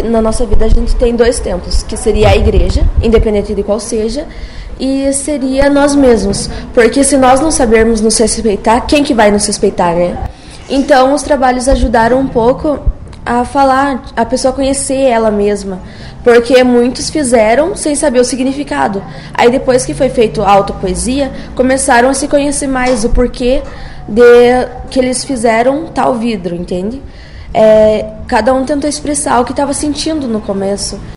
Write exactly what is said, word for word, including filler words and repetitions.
na nossa vida a gente tem dois templos, que seria a igreja, independente de qual seja, e seria nós mesmos, porque se nós não sabermos nos respeitar, quem que vai nos respeitar, né? Então os trabalhos ajudaram um pouco a falar, a pessoa conhecer ela mesma, porque muitos fizeram sem saber o significado. Aí depois que foi feito a autopoesia, começaram a se conhecer mais o porquê de que eles fizeram tal vidro, entende? É, cada um tentou expressar o que estava sentindo no começo.